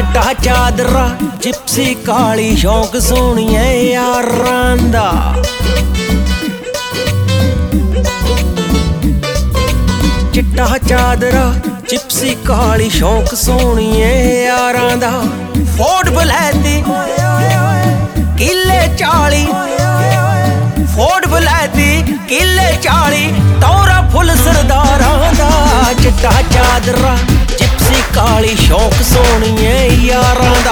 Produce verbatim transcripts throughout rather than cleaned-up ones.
चिट्टा चादरा जिप्सी काली शौक सोहणिए यारां दा। चिट्टा चादरा जिप्सी काली शौक सोहणिए यारां दा। फोर्ड बलैती किले चाली, फोर्ड बलैती किले चाली, टौरा फुल सरदारां दा। चिट्टा चादरा जिप्सी काली शौक सोहणिए यारां दा।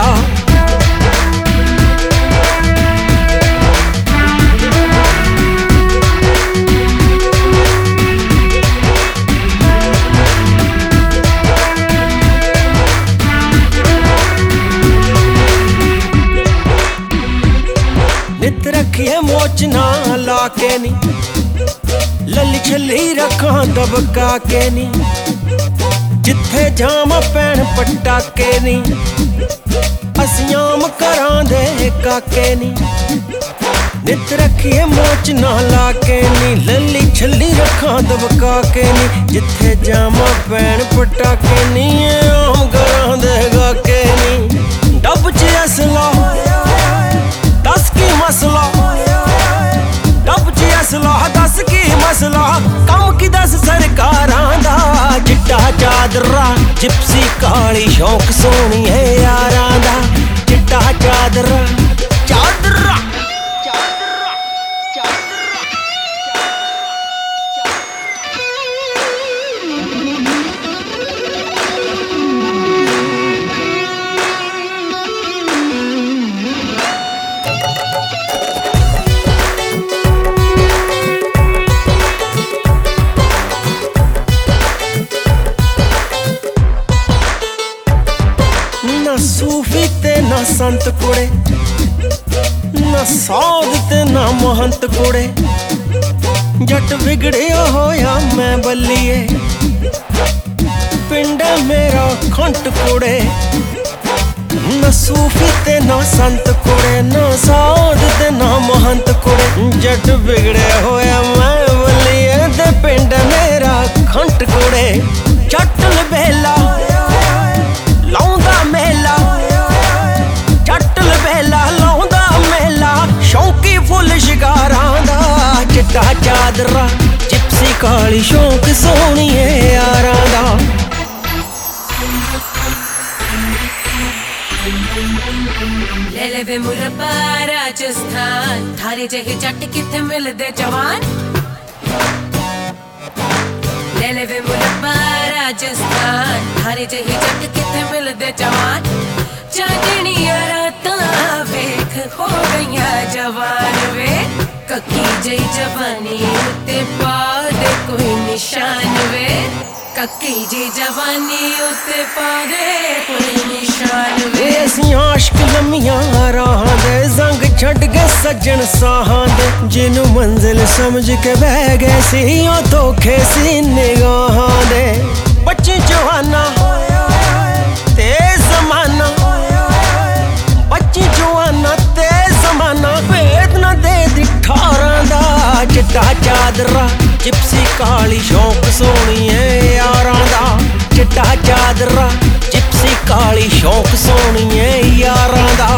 नित रखिए मोच ना लाके नी, लली छली रखा दबका के नी, जिथे जाम पैण पटाके नी, असियाम करां दे काके नी। नित रखिए मोच ना लाके नी, लली छली रखा दबका के नी, जिथे जाम पैण पटाके नी, आम करां दे काके नी। डब च असला दस की मसला, डब च असला दस की मसला, कम की दस सरकारां दा। चिट्टा चादरा जिप्सी काली शौक सोहणिए यारां दा। चिट्टा चादरा चादरा ना सूफी ते ना संत कुड़े, ना साध ते ना महंत कुड़े, जट बिगड़िया होया मैं बल्लिए, पिंड मेरा खंट कुड़े। ना सूफी ते ना संत कुड़े, ना साध ते ना महंत कुड़े, जट बिगड़िया होया मैं बल्लिए, ते पिंड मेरा खंट कुड़े। चटल बेला लाउंदा मेला, चटल बेला लाउंदा मेला, शौकी फुल शिकारां दा। चिट्टा चादरा जिप्सी काली शौक सोहणिए यारां दा। ले ले वे मुरब्बा राजस्थान, थारे जहे जट किथे मिलदे जवान। ले ले वे मुरब्बा राजस्थान, थारे जहे जट किथे मिलदे जवान। चांदनियां रातां वेख हो गईयां जवान वे, कक्की जई जवानी उत्ते पा दे कोई निशान वे, कक्की जी जवानी उत्ते पा दे कोई निशान वे। असीं आशिक लम्मियां राहां दे, संग छड्ड के सज्जन साहां दे, जिन्नू मंजिल समझ के बह गए सी ओ धोखे सी निगाहां दे। बच्ची जवाना ते जमाना, बच्ची जवाना ते जमाना, भेद न दे दिठारां दा। चिट्टा चादरा जिप्सी काली शौक सोहणिए यारां दा। चिट्टा चादरा जिप्सी काली शौक सोहणिए यारां दा।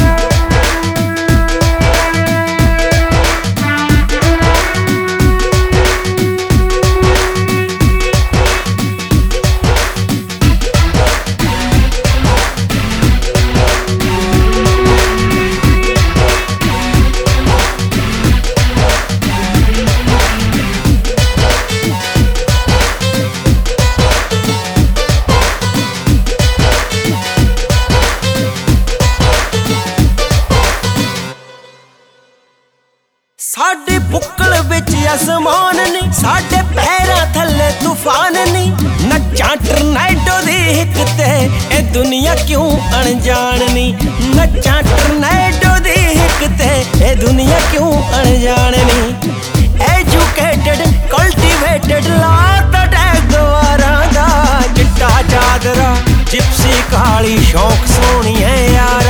साडे बुक्कल विच आसमान नी, साडे पैरां थल्ले तूफान नी, नच्चां टर्नैडो दी हिक ते ए दुनिया क्यों अनजान नी। नच्चां टर्नैडो दी हिक ते ए दुनिया क्यों अनजान नी। एजुकेटेड कल्टिवेटेड लात टैग गवारां दा। चिट्टा चादरा जिप्सी काली शौक सोहणिए यारां